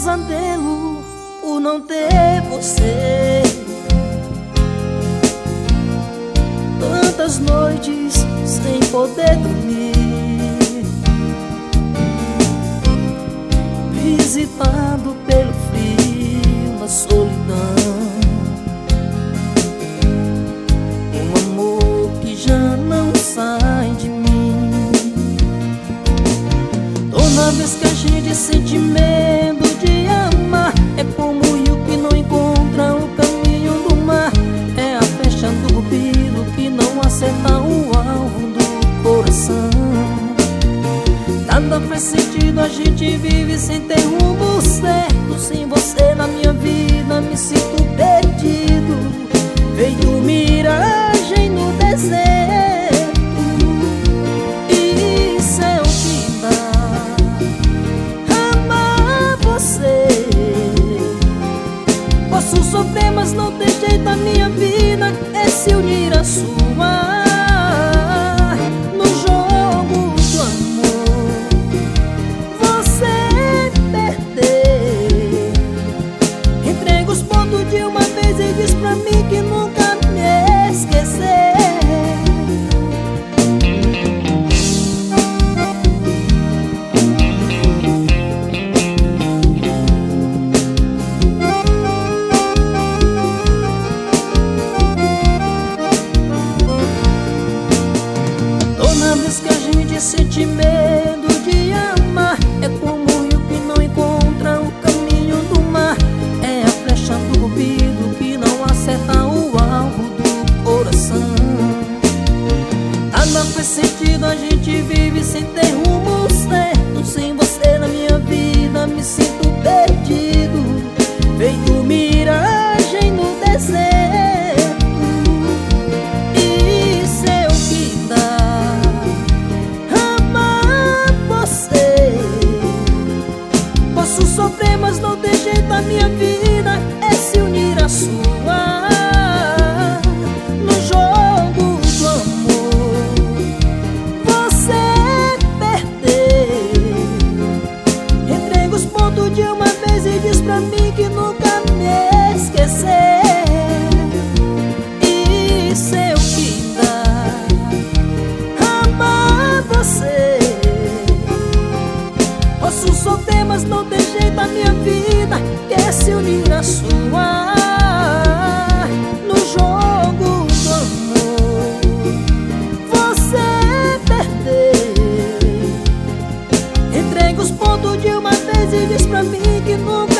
pesadelo por não ter você. Tantas noites sem poder dormir, visitado pelo frio na solidão. Um amor que já não sai de mim. Toda vez que a gente sente medo de amar, é como o rio que não encontra o caminho do mar. É a flecha do cupido que não acerta o alvo do coração. Nada faz sentido, a gente vive sem ter rumo certo. Sem você na minha vida me sinto perdido, feito miragem no deserto. Isso é o que dá amar você. Posso sofrer, mas não tem jeito, a minha vida é se unir à sua. No jogo do amor você perder. Entrega os pontos de uma vez e diz pra mim que nunca me esquecer. Toda vez que a gente sente medo de amar, é como o rio que não encontra o caminho do mar. É a flecha do cupido que não acerta o alvo do coração. Nada faz sentido, a gente vive sem ter rumo certo. Sem você na minha vida me sinto perdido, feito miragem no deserto. Isso é o que dá amar você. Posso sofrer, mas não tem jeito, a minha vida é se unir à sua. No jogo do amor você perder. Entrega os pontos de uma vez e diz pra mim que nunca me esquecer. Isso é o que dá amar você. Posso sofrer, mas não tem jeito, a minha vida quer se unir à sua. No jogo do amor você perder. Entrega os pontos de uma vez e diz pra mim que nunca